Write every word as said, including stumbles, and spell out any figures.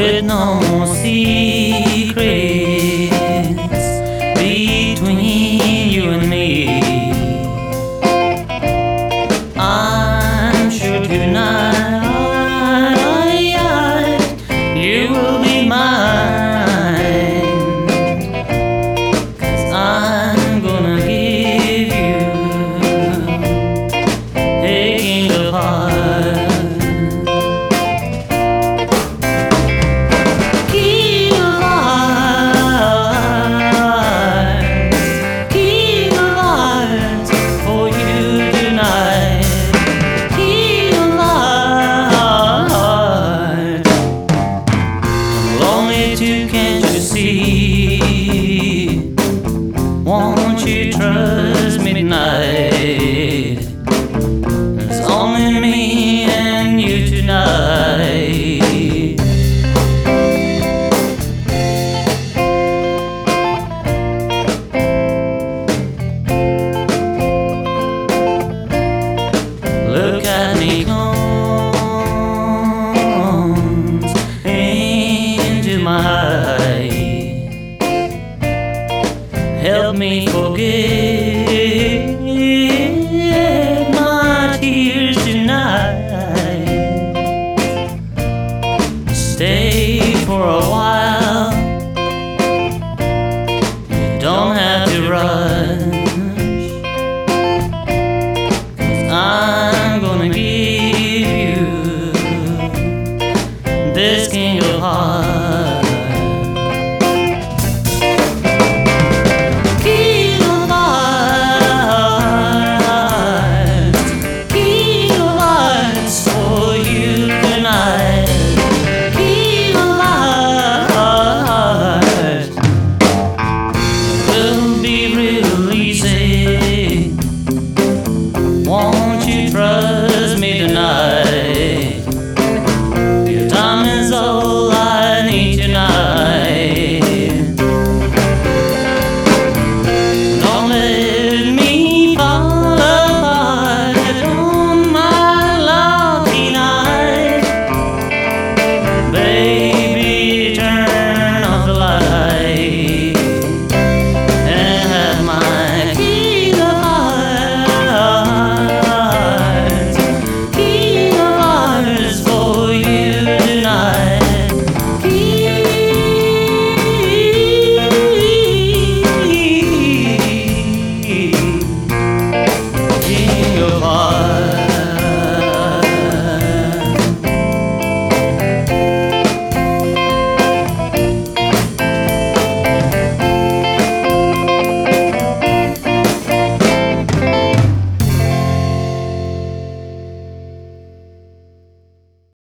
with no more secrets between you and me. I'm sure tonight you will be mine, 'cause I'm gonna give you a king of hearts. Can't you see? Won't you trust me tonight? It's only me and you tonight. Look at me comes into my eyes. Help me forget my tears tonight. Stay for a while, you don't have to rush, 'cause I'm gonna give you this king of hearts.